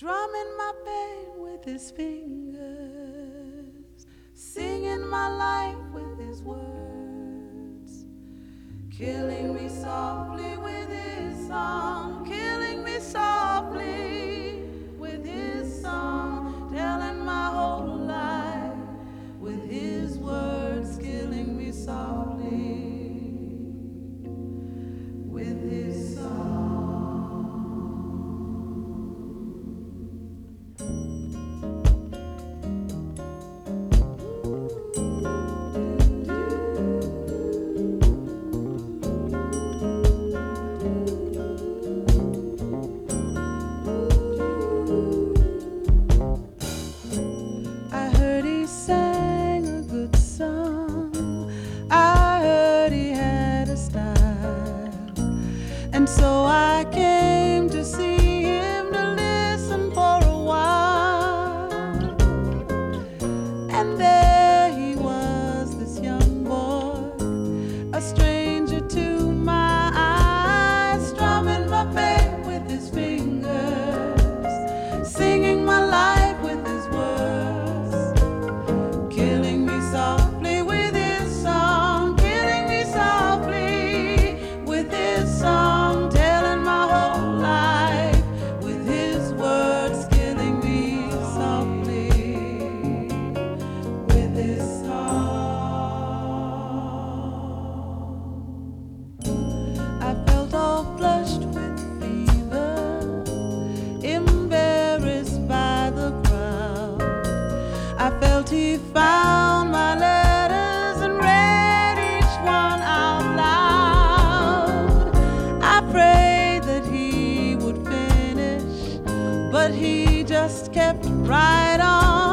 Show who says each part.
Speaker 1: strumming my pain with his fingers, singing my life with his words, killing me softly with his song, killing me softly with his song, telling my whole life with his words, killing me softly with his song. I heard he sang a good song, I heard he had a style, and so I came to see him to listen for a while. And there he was, this young boy, a stranger to my eyes, strumming my pain with his fingers, singing my life with his words, killing me softly with his song, killing me softly with his song, telling my whole life with his words, killing me softly with his song. I felt all flushed with fever, embarrassed by the crowd. I felt he found my letters and read each one out loud. I prayed that he would finish, but he just kept right on.